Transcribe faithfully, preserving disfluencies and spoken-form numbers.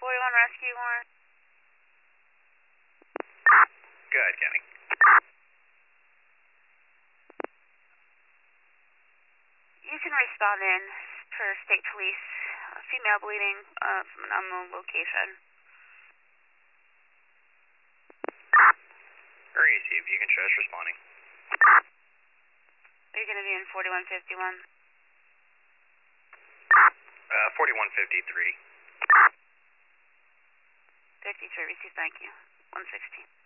forty-one Rescue one. Go ahead, Kenny. You can respond in per state police. Uh, female bleeding uh, from an unknown location. Hurry, see if you can trust responding. Are you going to be in forty-one fifty-one? Uh, forty-one fifty-three. fifty-three, receive, thank you. one sixteen.